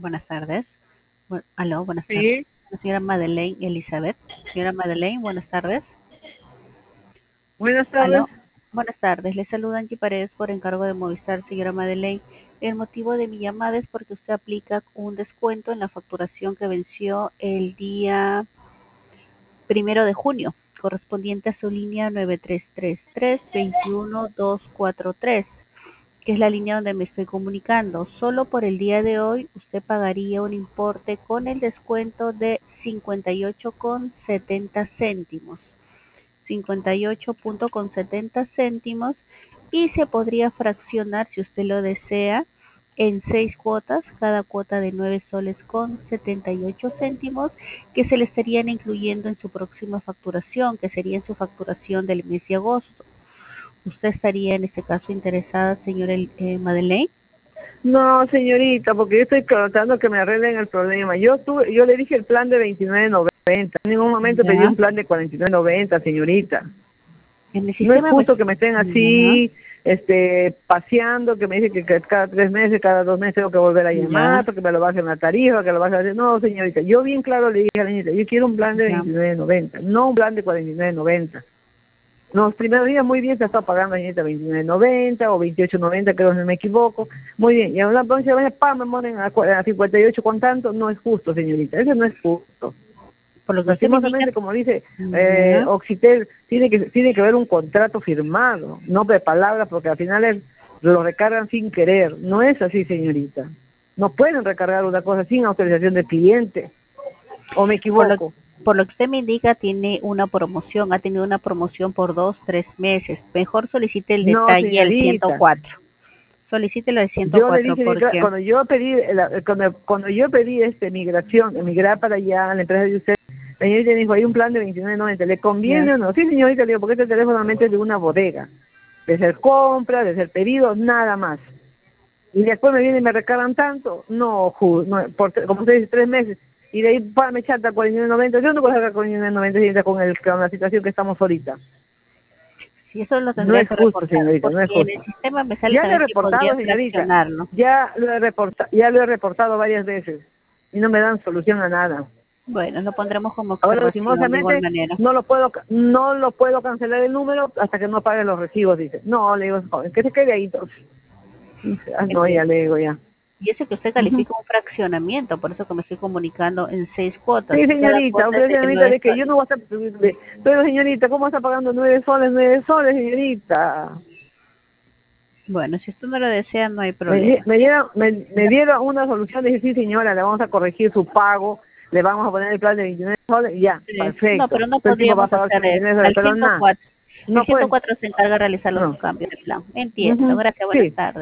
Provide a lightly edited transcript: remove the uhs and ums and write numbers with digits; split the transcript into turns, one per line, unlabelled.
Buenas tardes. Aló, buenas tardes.
Sí,
La señora Madeleine Elizabeth. Señora Madeleine, buenas tardes.
buenas tardes.
Aló, buenas tardes. Le saluda Angie Paredes por encargo de Movistar, señora Madeleine. El motivo de mi llamada es porque usted aplica un descuento en la facturación que venció el día 1 de junio, correspondiente a su línea 9333-21243, que es la línea donde me estoy comunicando. Solo por el día de hoy usted pagaría un importe con el descuento de 58,70 céntimos. 58,70 céntimos, y se podría fraccionar, si usted lo desea, en 6 cuotas, cada cuota de 9 soles con 78 céntimos, que se le estarían incluyendo en su próxima facturación, que sería en su facturación del mes de agosto. ¿Usted estaría en este caso interesada, señora Madeleine?
No, señorita, porque yo estoy tratando que me arreglen el problema. Yo le dije el plan de 29.90. En ningún momento pedí
Ya.
un plan de 49.90, señorita.
En el
No es
sistema me...
justo que me estén
Ya,
así, paseando, que me dicen que cada 3 meses, cada 2 meses tengo que volver a llamar,
ya,
porque me lo bajen la tarifa, que lo bajen la... No, señorita, yo bien claro le dije a la niñita, yo quiero un plan de
ya.
29.90, no un plan de 49.90. Los primeros días muy bien se está pagando la niñita 29.90 o 28.90, creo, si no me equivoco. Muy bien, y a una próxima vez, me ponen a 58 con tanto. No es justo, señorita, eso no es justo.
Por lo que usted me indica,
Lastimosamente, como dice
ya.
Oxitel, tiene que haber un contrato firmado, no de palabras, porque al final lo recargan sin querer. No es así, señorita. No pueden recargar una cosa sin autorización del cliente. ¿O me
Por lo,
equivoco?
por lo que usted me indica, tiene una promoción, ha tenido una promoción por 2, 3 meses. Mejor solicite el
No,
detalle al
señorita.
104. Solicítelo al
Yo le
104
dije,
porque,
cuando yo pedí migración, emigrar para allá, a la empresa de usted, la señorita me dijo, hay un plan de 29.90, ¿le
ya,
conviene o no? Sí, señorita, le digo, porque este teléfono solamente es de una bodega, de ser compra, de ser pedido, nada más. Y después me vienen y me recargan tanto, no, como usted dice, 3 meses, y de ahí me chata 49.90, yo no puedo sacar 49.90, señorita, con la situación que estamos ahorita.
si eso lo
No
tendría
es
que
justo,
reportar,
señorita, no
porque
es
en el
justo.
sistema me sale
Ya lo he
también que
reportado,
podría
señorita.
fraccionarlo.
Ya lo he reportado varias veces y no me dan solución a nada.
Bueno, lo pondremos como
Ahora,
observación de igual
lastimosamente,
manera.
no lo puedo cancelar el número hasta que no pague los recibos, dice. No, le digo, joven, que se quede ahí entonces. Dice, no, ya
Entiendo.
le digo, ya.
Y eso que usted
Ujú.
califica un fraccionamiento, por eso que me estoy comunicando en 6 cuotas.
Sí,
Cada
señorita,
cuota es
usted
de
señorita,
9
de que yo
soles.
no voy a estar... Pero, señorita, ¿cómo está pagando 9 soles, 9 soles, señorita?
Bueno, si usted no lo desea, no hay
Me, di-
problema.
me dieron me dieron una solución, dije, sí señora, le vamos a corregir su pago, le vamos a poner el plan de 29 soles, y ya,
No,
perfecto.
pero no
Entonces el tipo va a
podríamos
pagar sus
hacer
29 soles,
al
pero nada,
104. El
no puede,
104 se encarga de realizar los
no.
cambios de plan. Entiendo.
Ujú.
Gracias. Buenas
Sí.
tardes.